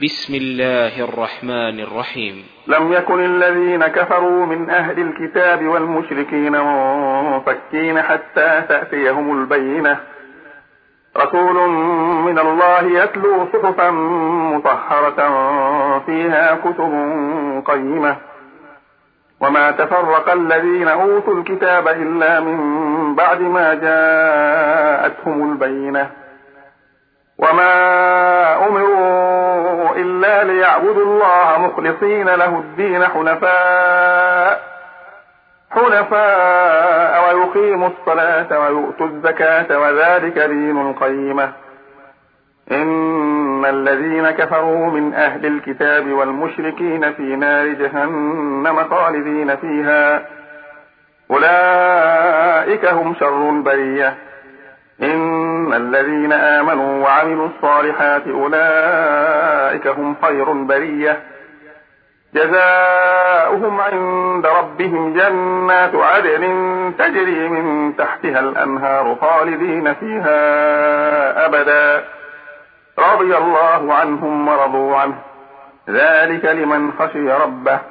بسم الله الرحمن الرحيم. لم يكن الذين كفروا من أهل الكتاب والمشركين منفكين حتى تأتيهم البينة، رسول من الله يتلو صحفا مطهرة فيها كتب قيمة، وما تفرق الذين أوتوا الكتاب إلا من بعد ما جاءتهم البينة، وما أمروا إلا ليعبدوا الله مخلصين له الدين حنفاء ويقيموا الصلاة ويؤتوا الزكاة وذلك دين القيمة. إن الذين كفروا من أهل الكتاب والمشركين في نار جهنم خالدين فيها، أولئك هم شر البرية. إن الذين آمنوا وعملوا الصالحات أولئك هم خير البرية، جزاؤهم عند ربهم جنات عدن تجري من تحتها الأنهار خالدين فيها أبدا، رضي الله عنهم ورضوا عنه، ذلك لمن خشي ربه.